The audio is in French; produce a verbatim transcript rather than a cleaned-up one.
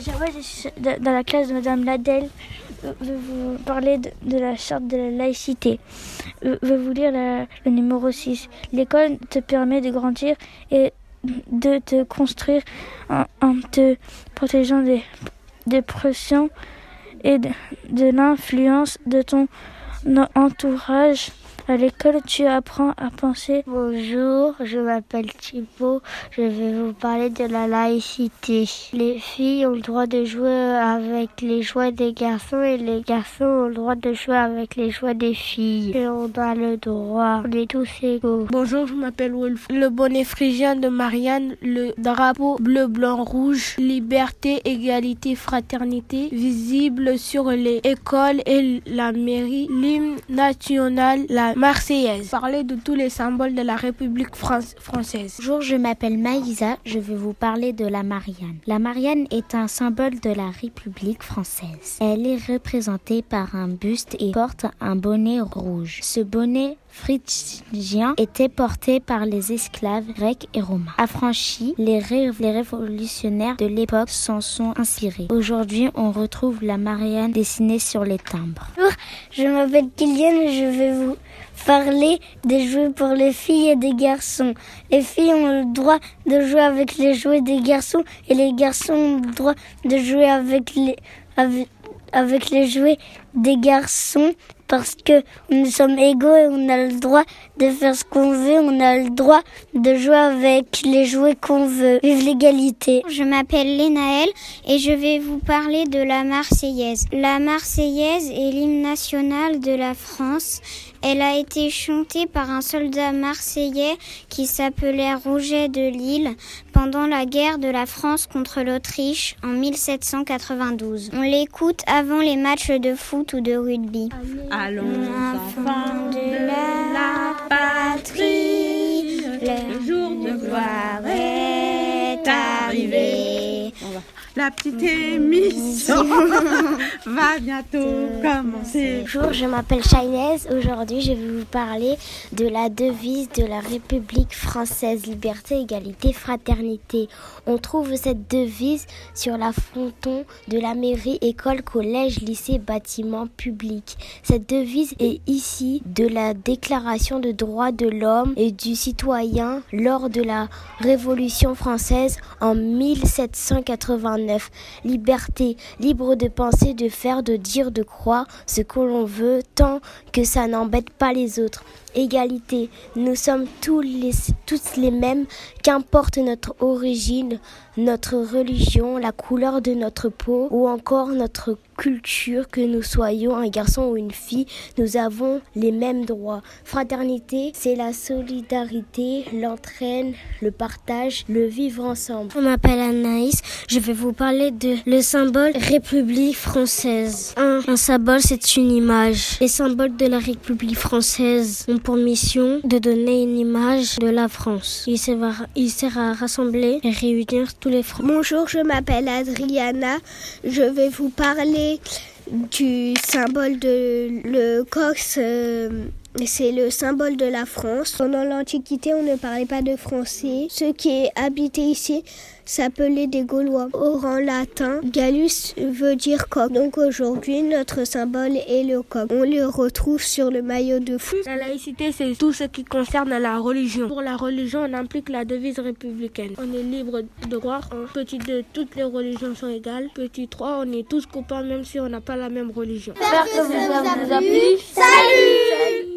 Jawad, je suis dans la classe de Madame Ladel. Je vais vous parler de, de la charte de la laïcité. Je vais vous lire la, le numéro six. L'école te permet de grandir et de te construire en, en te protégeant des, des pressions et de, de l'influence de ton entourage. À l'école, tu apprends à penser. Bonjour, je m'appelle Thibaut. Je vais vous parler de la laïcité. Les filles ont le droit de jouer avec les jouets des garçons et les garçons ont le droit de jouer avec les jouets des filles. Et on a le droit. On est tous égaux. Bonjour, je m'appelle Wolf. Le bonnet phrygien de Marianne, le drapeau bleu, blanc, rouge, liberté, égalité, fraternité, visible sur les écoles et la mairie, l'hymne national, la Marseillaise. Parler de tous les symboles de la République fran- française. Bonjour, je m'appelle Maïsa, je vais vous parler de la Marianne. La Marianne est un symbole de la République française. Elle est représentée par un buste et porte un bonnet rouge. Ce bonnet phrygien était porté par les esclaves grecs et romains. Affranchis, les, ré- les révolutionnaires de l'époque s'en sont inspirés. Aujourd'hui, on retrouve la Marianne dessinée sur les timbres. Bonjour, je m'appelle Kylian et je vais vous parler des jouets pour les filles et des garçons. Les filles ont le droit de jouer avec les jouets des garçons et les garçons ont le droit de jouer avec les, avec, avec les jouets des garçons. Parce que nous sommes égaux et on a le droit de faire ce qu'on veut, on a le droit de jouer avec les jouets qu'on veut. Vive l'égalité. Je m'appelle Lénaëlle et je vais vous parler de la Marseillaise. La Marseillaise est l'hymne national de la France. Elle a été chantée par un soldat marseillais qui s'appelait Rouget de Lille pendant la guerre de la France contre l'Autriche en mille sept cent quatre-vingt-douze. On l'écoute avant les matchs de foot ou de rugby. Allons, enfants de la patrie, le jour de gloire est arrivé. La petite émission va bientôt commencer. Bonjour, je m'appelle Shainez. Aujourd'hui, je vais vous parler de la devise de la République française, liberté, égalité, fraternité. On trouve cette devise sur la fronton de la mairie, école, collège, lycée, bâtiment public. Cette devise est issue de la Déclaration des droits de l'homme et du citoyen lors de la Révolution française en mille sept cent quatre-vingt-neuf. Liberté, libre de penser, de faire, de dire, de croire ce que l'on veut, tant que ça n'embête pas les autres. Égalité, nous sommes tous les, tous les mêmes, qu'importe notre origine, notre religion, la couleur de notre peau ou encore notre culture, que nous soyons un garçon ou une fille, nous avons les mêmes droits. Fraternité, c'est la solidarité, l'entraide, le partage, le vivre ensemble. Je m'appelle Anaïs, je vais vous parler de le symbole République française. Un, un symbole, c'est une image. Les symboles de la République française ont pour mission de donner une image de la France. Il sert à, il sert à rassembler et réunir tous les Français. Bonjour, je m'appelle Adriana. Je vais vous parler du symbole de le coq. Euh, c'est le symbole de la France. Pendant l'Antiquité, on ne parlait pas de français. Ceux qui habitaient ici s'appelaient des Gaulois. Au rang latin, Gallus veut dire coq. Donc aujourd'hui, notre symbole est le coq. On le retrouve sur le maillot de foot. La laïcité, c'est tout ce qui concerne la religion. Pour la religion, on implique la devise républicaine. On est libre de croire. En petit deux, toutes les religions sont égales. Petit trois, on est tous copains même si on n'a pas la même religion. J'espère que vous avez plu. Salut!